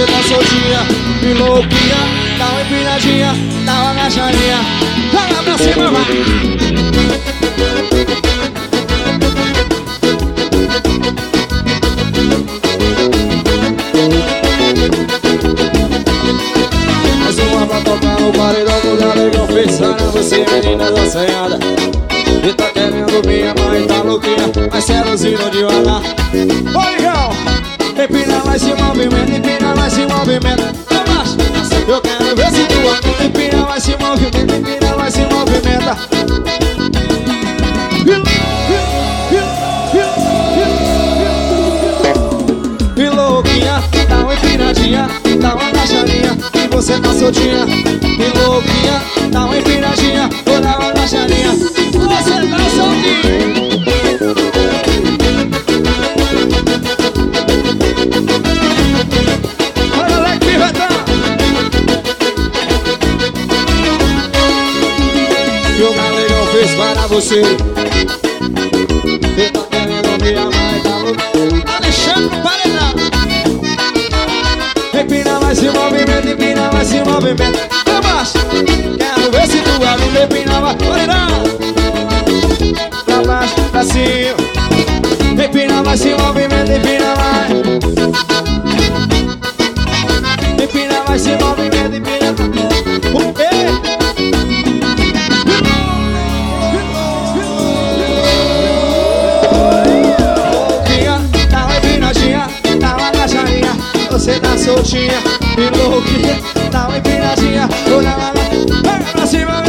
você tá soltinha e louquinha. Dá uma empinadinha, dá uma agachadinha. Joga pra cima, vai. Mais uma pra tocar no paredão do galegão. Pensando você, menina da assanhada. E tá querendo minha mãe, tá louquinha, mas serozinho devagar. Ô, Ligão, empina mais esse movimento, empina mais esse movimento. Eu quero ver se tu empina mais esse movimento, empina mais esse movimento. E louquinha, dá uma empinadinha, dá uma agachadinha. E você tá soltinha. E louquinha, dá uma empinadinha, ou dá uma agachadinha. Você tá soltinha. Olha lá que pivetão. Que o galegão fez para você. Você tá querendo me amar e tá louco. Alexandre no paredão. Empina mais esse movimento, empina mais esse movimento. Pra baixo, quero ver se tu abre, empina mais, paredão. Pra baixo, pra cima. Empina mais esse movimento, empina mais. Empina mais esse movimento, empina mais. Louquinha, dá uma empinadinha, dá uma agachadinha. Você tá soltinha e louquinha, dá uma empinadinha, ou dá uma... Vai pra cima.